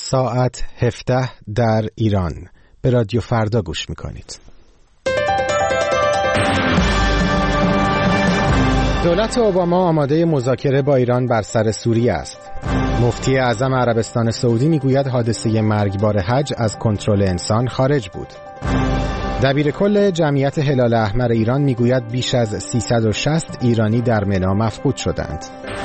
ساعت 17 در ایران. به رادیو فردا گوش میکنید. دولت اوباما آماده مذاکره با ایران بر سر سوریه است. مفتی اعظم عربستان سعودی میگوید حادثه مرگبار حج از کنترل انسان خارج بود. دبیر کل جمعیت هلال احمر ایران میگوید بیش از 360 ایرانی در منا مفقود شدند.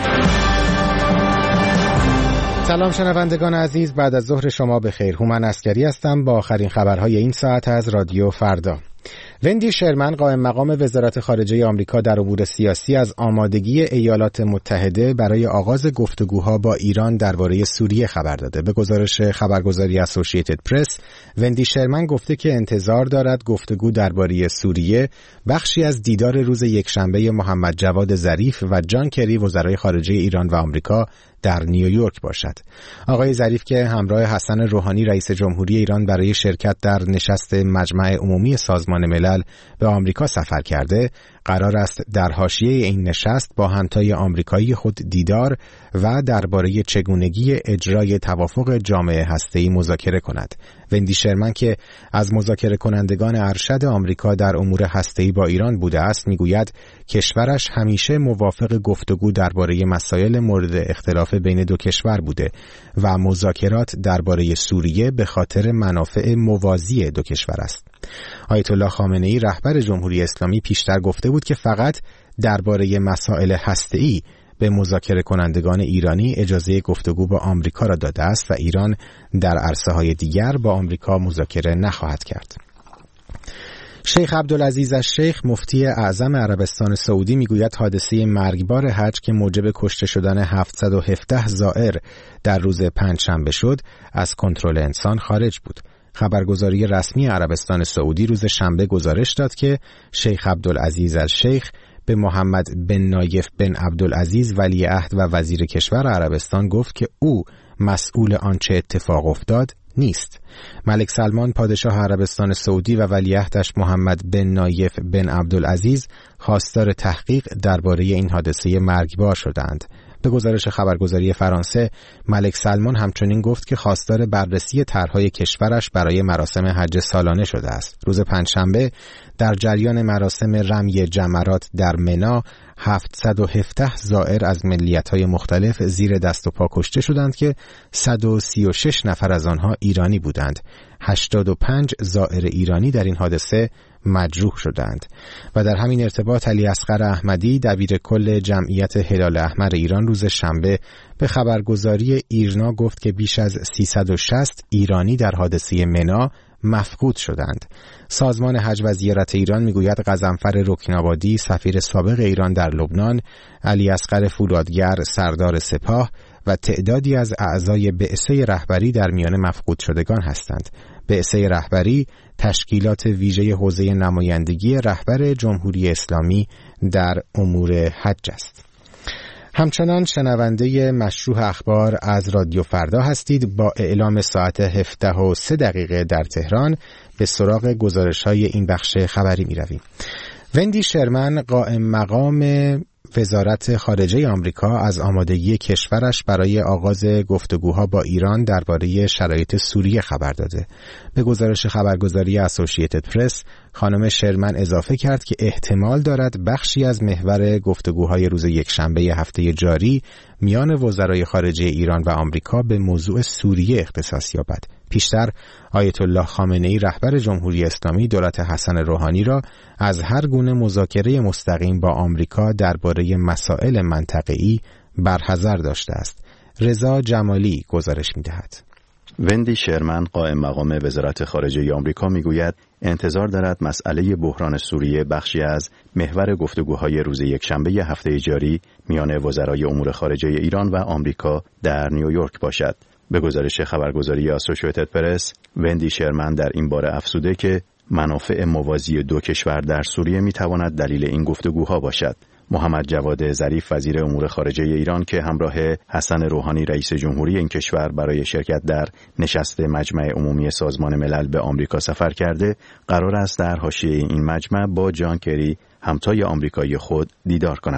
سلام شنوندگان عزیز، بعد از ظهر شما بخیر. هومن عسکری هستم با آخرین خبرهای این ساعت از رادیو فردا. وندی شرمن قائم مقام وزارت خارجه آمریکا در امور سیاسی از آمادگی ایالات متحده برای آغاز گفتگوها با ایران درباره سوریه خبر داده. به گزارش خبرگزاری اسوسییتد پرس، وندی شرمن گفته که انتظار دارد گفتگو درباره سوریه بخشی از دیدار روز یکشنبه محمد جواد ظریف و جان کری وزرای خارجه ایران و آمریکا در نیویورک باشد. آقای ظریف که همراه حسن روحانی رئیس جمهوری ایران برای شرکت در نشست مجمع عمومی سازمان ملل به آمریکا سفر کرده، قرار است در حاشیه این نشست با همتای آمریکایی خود دیدار و درباره چگونگی اجرای توافق جامعه هسته‌ای مذاکره کند. وندی شرمن که از مذاکره کنندگان ارشد آمریکا در امور هسته‌ای با ایران بوده است، میگوید کشورش همیشه موافق گفتگو درباره مسائل مورد اختلاف بین دو کشور بوده و مذاکرات درباره سوریه به خاطر منافع موازی دو کشور است. آیت الله خامنه‌ای رهبر جمهوری اسلامی پیشتر گفته بود که فقط درباره مسائل هسته‌ای به مذاکره کنندگان ایرانی اجازه گفتگو با آمریکا را داده است و ایران در عرصه‌های دیگر با آمریکا مذاکره نخواهد کرد. شیخ عبدالعزیز الشیخ مفتی اعظم عربستان سعودی میگوید حادثه مرگبار حج که موجب کشته شدن 717 زائر در روز پنجشنبه شد از کنترل انسان خارج بود. خبرگزاری رسمی عربستان سعودی روز شنبه گزارش داد که شیخ عبدالعزیز الشیخ به محمد بن نایف بن عبدالعزیز ولیعهد و وزیر کشور عربستان گفت که او مسئول آنچه اتفاق افتاد نیست. ملک سلمان پادشاه عربستان سعودی و ولیعهدش محمد بن نایف بن عبدالعزیز خواستار تحقیق درباره این حادثه مرگبار شدند. به گزارش خبرگزاری فرانسه، ملک سلمان همچنین گفت که خواستار بررسی طرح‌های کشورش برای مراسم حج سالانه شده است. روز پنجشنبه در جریان مراسم رمی جمرات در منا 717 زائر از ملیت‌های مختلف زیر دست و پا کشته شدند که 136 نفر از آنها ایرانی بودند. 85 زائر ایرانی در این حادثه مجروح شدند. و در همین ارتباط علی اصغر احمدی دبیر کل جمعیت هلال احمر ایران روز شنبه به خبرگزاری ایرنا گفت که بیش از 360 ایرانی در حادثه منا مفقود شدند. سازمان حج و زیارت ایران میگوید غضنفر رکنابادی سفیر سابق ایران در لبنان، علی اصغر فولادگر سردار سپاه و تعدادی از اعضای بعثه رهبری در میان مفقود شدگان هستند. بعثه رهبری تشکیلات ویژه حوزه نمایندگی رهبر جمهوری اسلامی در امور حج است. همچنان شنونده مشروح اخبار از رادیو فردا هستید. با اعلام ساعت 17:03 در تهران به سراغ گزارش‌های این بخش خبری می‌رویم. وندی شرمن قائم مقام وزارت خارجه آمریکا از آمادگی کشورش برای آغاز گفتگوها با ایران درباره شرایط سوریه خبر داده. به گزارش خبرگزاری اسوسییتد پرس، خانم شرمن اضافه کرد که احتمال دارد بخشی از محور گفتگوهای روز یکشنبه هفته جاری میان وزرای خارجه ایران و آمریکا به موضوع سوریه اختصاص یابد. پیشتر آیت الله خامنه‌ای رهبر جمهوری اسلامی دولت حسن روحانی را از هر گونه مذاکره مستقیم با آمریکا درباره مسائل منطقه‌ای برحذر داشته است. رضا جمالی گزارش می‌دهد. وندی شرمن قائم مقام وزارت خارجه آمریکا میگوید انتظار دارد مسئله بحران سوریه بخشی از محور گفتگوهای روز یکشنبه هفته جاری میان وزرای امور خارجه ایران و آمریکا در نیویورک باشد. به گزارش خبرگزاری اسوسییتد پرس، وندی شرمن در این باره افزوده که منافع موازی دو کشور در سوریه میتواند دلیل این گفتگوها باشد. محمد جواد ظریف وزیر امور خارجه ایران که همراه حسن روحانی رئیس جمهوری این کشور برای شرکت در نشست مجمع عمومی سازمان ملل به آمریکا سفر کرده، قرار است در حاشیه این مجمع با جان کری همتای آمریکایی خود دیدار کند.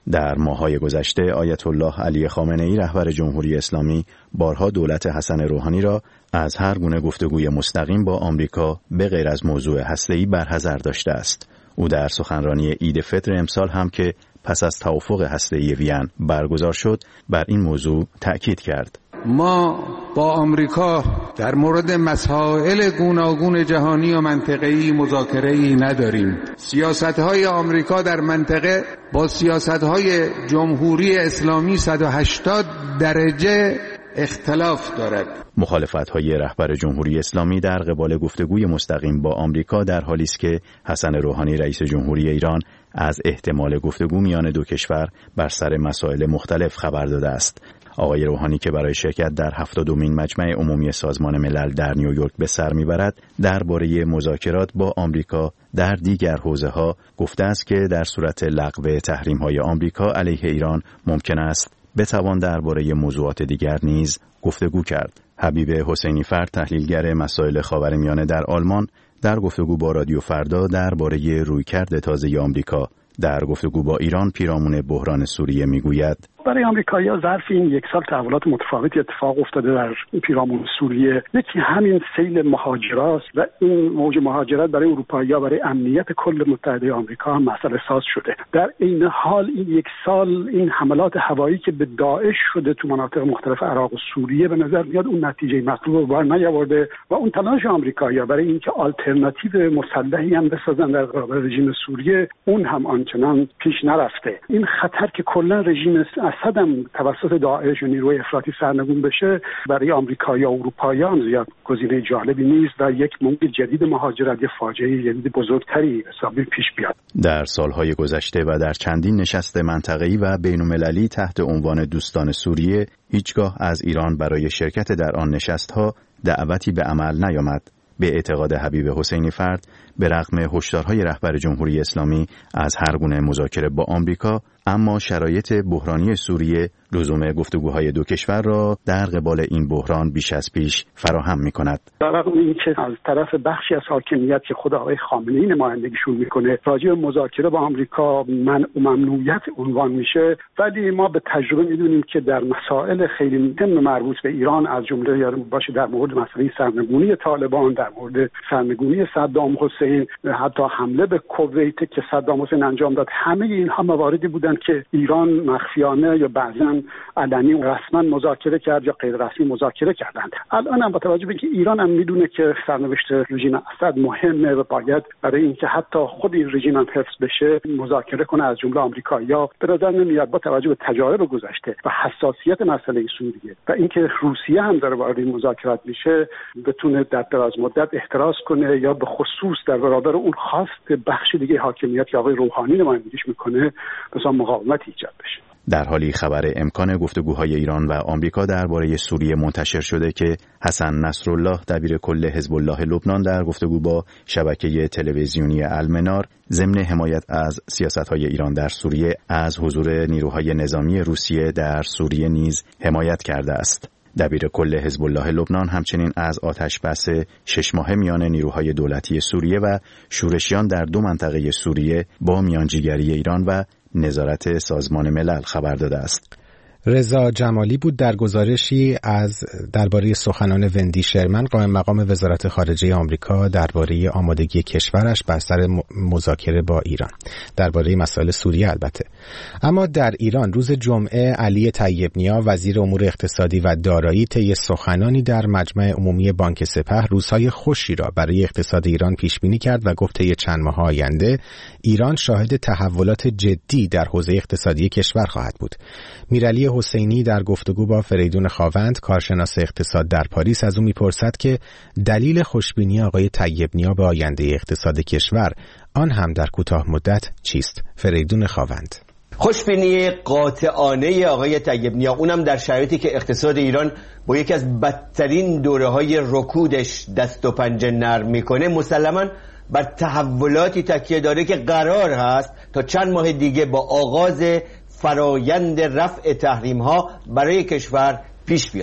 در ماه‌های گذشته آیت الله علی خامنه‌ای رهبر جمهوری اسلامی بارها دولت حسن روحانی را از هر گونه گفتگوی مستقیم با آمریکا به غیر از موضوع هسته‌ای برحذر داشته است. او در سخنرانی عید فطر امسال هم که پس از توافق هسته‌ای وین برگزار شد بر این موضوع تأکید کرد. ما با آمریکا در مورد مسائل گوناگون جهانی و منطقه‌ای مذاکره‌ای نداریم. سیاست‌های آمریکا در منطقه با سیاست‌های جمهوری اسلامی 180 درجه اختلاف دارد. مخالفت‌های رهبر جمهوری اسلامی در قبال گفتگوی مستقیم با آمریکا در حالی است که حسن روحانی رئیس جمهوری ایران از احتمال گفتگو میان دو کشور بر سر مسائل مختلف خبر داده است. آقای روحانی که برای شرکت در 70مین مجمع عمومی سازمان ملل در نیویورک به سر میبرد، درباره مذاکرات با آمریکا در دیگر حوزه‌ها گفته است که در صورت لغو تحریم‌های آمریکا علیه ایران ممکن است بتوان درباره موضوعات دیگر نیز گفتگو کرد. حبیب حسینی فرد، تحلیلگر مسائل خاورمیانه در آلمان، در گفتگو با رادیو فردا درباره رویکرد تازه آمریکا در گفتگو با ایران پیرامون بحران سوریه میگوید: برای آمریکایی‌ها ظرف این یک سال تحولات متفاوتی اتفاق افتاده در پیرامون سوریه. یکی همین سیل مهاجرات و این موج مهاجرت برای اروپایی‌ها برای امنیت کل متحده آمریکا هم مسئله ساز شده. در این حال این یک سال این حملات هوایی که به داعش شده تو مناطق مختلف عراق و سوریه به نظر میاد اون نتیجه مطلوب رو بر نیاورده و اون تلاش آمریکایی‌ها برای اینکه آلترناتیو مسلحی هم بسازن در برابر رژیم سوریه اون هم آنچنان پیش نرفته. این خطر که کلا رژیم اسد هم توسط داعش و نیروی افراطی سرنگون بشه برای آمریکایی و اروپایی هم زیاد گزینه جالبی نیست و یک موج جدید مهاجرت، یک فاجعه جدید بزرگتری حسابی پیش بیاد. در سالهای گذشته و در چندین نشست منطقه‌ای و بین‌المللی تحت عنوان دوستان سوریه هیچگاه از ایران برای شرکت در آن نشست‌ها دعوتی به عمل نیامد. به اعتقاد حبیب حسینی فرد، به رغم هشدارهای رهبر جمهوری اسلامی از هر گونه مذاکره با آمریکا، اما شرایط بحرانی سوریه لزوم گفتگوهای دو کشور را در قبال این بحران بیش از پیش فراهم می‌کند. در رغم اینکه از طرف بخشی از حاکمیت که خود آقای خامنه‌ای نمایندگیشون میکنه راجع به مذاکره با آمریکا منع و ممنوعیت عنوان میشه، ولی ما به تجربه میدونیم که در مسائل خیلی مهم مربوط به ایران از جمله یادمون باشه در مورد مسئله سرنگونی طالبان، در مورد سرنگونی صدام حسین، حتی حمله به کویت که صدام حسین انجام داد، همه اینها مواردی بودند که ایران مخفیانه یا بعضاً علنی و رسما مذاکره کرد یا غیر رسمی مذاکره کردند. الان هم با توجه به اینکه ایران هم میدونه که سرنوشت رژیم اسد مهمه و باید برای اینکه حتی خود این رژیم هم حفظ بشه مذاکره کنه از جمله آمریکایی‌ها، به نظر نمیاد با توجه به تجارب گذشته و حساسیت مسئله سوریه و اینکه روسیه هم داره وارد این مذاکرات میشه بتونه در دراز مدت احتراز کنه یا به خصوص در برابر اون خواست بخش دیگه حاکمیت که آقای روحانی نمایندگیش میکنه مثلا مقاومت ایجاد بشه. در حالی خبر امکان گفتگوهای ایران و آمریکا درباره سوریه منتشر شده که حسن نصرالله دبیر کل حزب الله لبنان در گفتگو با شبکه تلویزیونی المنار ضمن حمایت از سیاست‌های ایران در سوریه از حضور نیروهای نظامی روسیه در سوریه نیز حمایت کرده است. دبیر کل حزب الله لبنان همچنین از آتش بس 6 ماهه میان نیروهای دولتی سوریه و شورشیان در 2 منطقه سوریه با میانجیگری ایران و نظارت سازمان ملل خبر داده است. رضا جمالی بود در گزارشی از درباره سخنان وندی شرمن قائم مقام وزارت خارجه آمریکا درباره آمادگی کشورش بر سر مذاکره با ایران درباره مسائل سوریه البته. اما در ایران روز جمعه علی طیب نیا وزیر امور اقتصادی و دارایی طی سخنانی در مجمع عمومی بانک سپه روزهای خوشی را برای اقتصاد ایران پیش بینی کرد و گفت طی چند ماه آینده ایران شاهد تحولات جدی در حوزه اقتصادی کشور خواهد بود. میرعلی حسینی در گفتگو با فریدون خاوند کارشناس اقتصاد در پاریس از او میپرسد که دلیل خوشبینی آقای طیب نیا به آینده اقتصاد کشور آن هم در کوتاه مدت چیست؟ فریدون خاوند: خوشبینی قاطعانه آقای طیب نیا، اونم در شرایطی که اقتصاد ایران با یکی از بدترین دوره‌های رکودش دست و پنجه نرم میکنه، مسلماً بر تحولاتی تکیه داره که قرار هست تا چند ماه دیگه با آغاز فرایند رفع تحریم ها برای کشور پیش بیاد.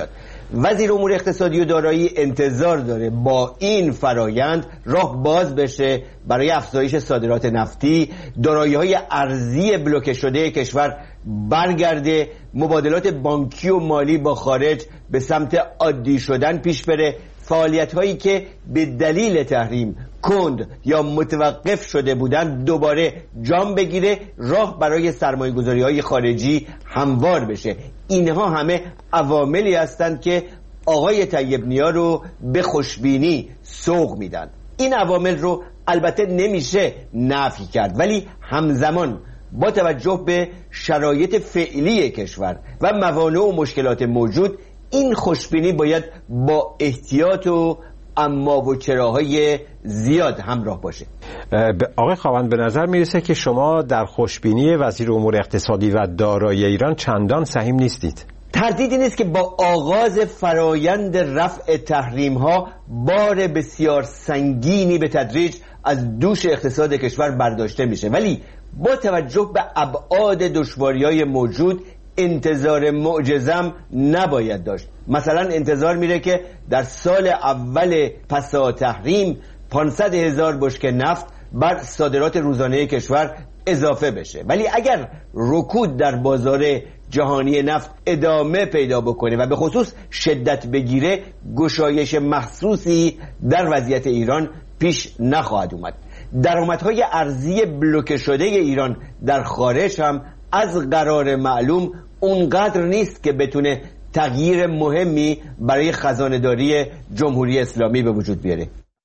وزیر امور اقتصادی و دارایی انتظار داره با این فرایند راه باز بشه برای افزایش صادرات نفتی، دارایی‌های ارزی بلوکه شده کشور برگرده، مبادلات بانکی و مالی با خارج به سمت عادی شدن پیش بره، فعالیت‌هایی که به دلیل تحریم کند یا متوقف شده بودن دوباره جام بگیره، راه برای سرمایه‌گذاری‌های خارجی هموار بشه. اینها همه عواملی هستند که آقای طیب نیا رو به خوشبینی سوق میدن. این عوامل رو البته نمیشه نفی کرد، ولی همزمان با توجه به شرایط فعلی کشور و موانع و مشکلات موجود این خوشبینی باید با احتیاط و اما و چراهای زیاد همراه باشه. آقای خاوند، به نظر میرسه که شما در خوشبینی وزیر امور اقتصادی و دارایی ایران چندان سهیم نیستید. تردیدی نیست که با آغاز فرایند رفع تحریم ها بار بسیار سنگینی به تدریج از دوش اقتصاد کشور برداشته میشه، ولی با توجه به ابعاد دشواری‌های موجود انتظار معجزم نباید داشت. مثلا انتظار میره که در سال اول پسا تحریم 500,000 بشکه نفت بر صادرات روزانه کشور اضافه بشه، ولی اگر رکود در بازار جهانی نفت ادامه پیدا بکنه و به خصوص شدت بگیره، گشایش محسوسی در وضعیت ایران پیش نخواهد اومد. درآمدهای ارزی بلوکه شده ایران در خارج هم از قرار معلوم اونقدر نیست که بتونه تغییر مهمی برای خزانه‌داری جمهوری اسلامی به وجود بیاره.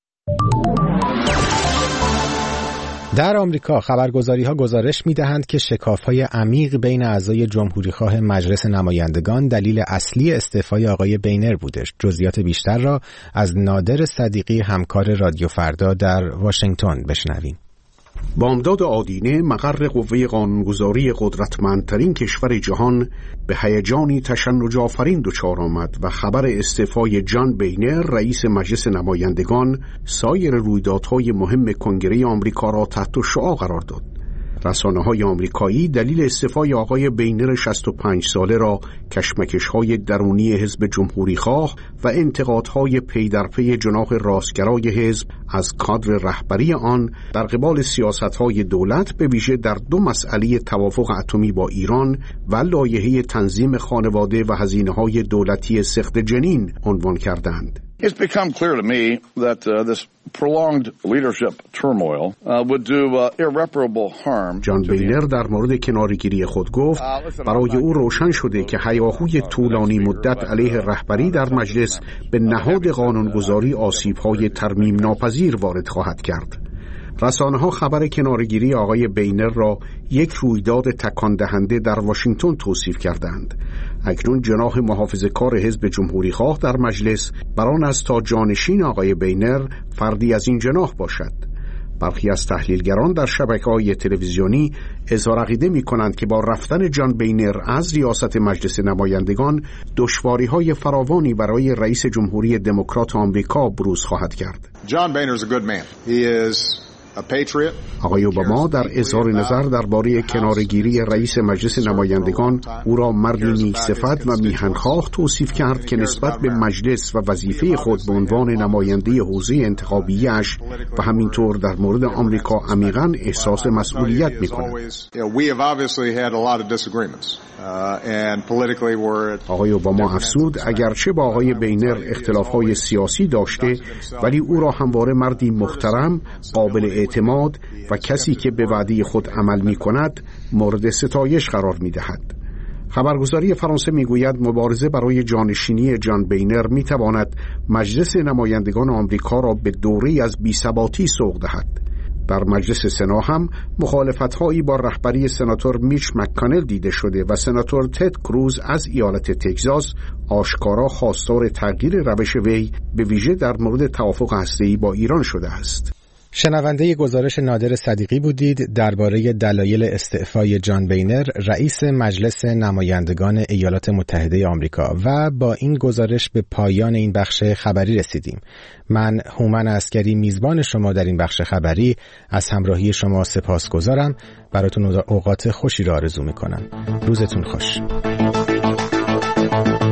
در آمریکا خبرگزاری‌ها گزارش می‌دهند که شکاف‌های عمیق بین اعضای جمهوریخواه مجلس نمایندگان دلیل اصلی استعفای آقای بینر بوده. جزئیات بیشتر را از نادر صدیقی، همکار رادیو فردا در واشنگتن بشنویم. بامداد آدینه، مقر قوه قانونگذاری قدرتمندترین کشور جهان، به هیجانی تشنج‌آفرین دچار آمد و خبر استعفای جان بینر رئیس مجلس نمایندگان سایر رویدادهای مهم کنگره آمریکا را تحت شعاع قرار داد. رسانه‌های آمریکایی دلیل استعفای آقای بینر 65 ساله را کشمکش‌های درونی حزب جمهوریخواه و انتقادهای پی در پی جناح راستگرای حزب از کادر رهبری آن در قبال سیاست‌های دولت به ویژه در دو مسئله توافق اتمی با ایران و لایحه تنظیم خانواده و هزینه‌های دولتی سقط جنین عنوان کردند. It's become clear to me that this prolonged leadership turmoil would do irreparable harm. جان بینر در مورد کناره‌گیری خود گفت برای او روشن شده که هیاهوی طولانی مدت علیه رهبری در مجلس به نهاد قانونگذاری آسیب‌های ترمیم ناپذیر وارد خواهد کرد. رسانه‌ها خبر کناره‌گیری آقای بینر را یک رویداد تکان دهنده در واشنگتن توصیف کردند. اکنون جناح محافظه‌کار حزب جمهوریخواه در مجلس بران است تا جانشین آقای بینر فردی از این جناح باشد. برخی از تحلیلگران در شبکه‌های تلویزیونی اظهار عقیده می‌کنند که با رفتن جان بینر از ریاست مجلس نمایندگان دشواری‌های فراوانی برای رئیس جمهوری دموکرات آمریکا بروز خواهد کرد. John Boehner is a good man. He is آقای اوباما در اظهار نظر درباره کناره‌گیری رئیس مجلس نمایندگان او را مردی نیک‌صفت و میهن‌خواه توصیف کرد که نسبت به مجلس و وظیفه خود به عنوان نماینده حوزه انتخابیش و همینطور در مورد آمریکا عمیقاً احساس مسئولیت می‌کند. آقای اوباما افزود اگرچه با آقای بینر اختلاف‌های سیاسی داشته، ولی او را همواره مردی محترم، قابل اعتماد و کسی که به وعده خود عمل می‌کند مورد ستایش قرار می‌دهد. خبرگزاری فرانسه می‌گوید مبارزه برای جانشینی جان بینر می‌تواند مجلس نمایندگان آمریکا را به دوره‌ای از بی‌ثباتی سوق دهد. در مجلس سنا هم مخالفت‌هایی با رهبری سناتور میچ مک‌کانل دیده شده و سناتور تد کروز از ایالت تگزاس آشکارا خواستار تغییر روش وی به ویژه در مورد توافق هسته‌ای با ایران شده است. شنونده گزارش نادر صدیقی بودید درباره دلایل استعفای جان بینر رئیس مجلس نمایندگان ایالات متحده آمریکا و با این گزارش به پایان این بخش خبری رسیدیم. من هومن عسکری میزبان شما در این بخش خبری از همراهی شما سپاسگزارم. براتون اوقات خوشی را آرزو میکنم. روزتون خوش.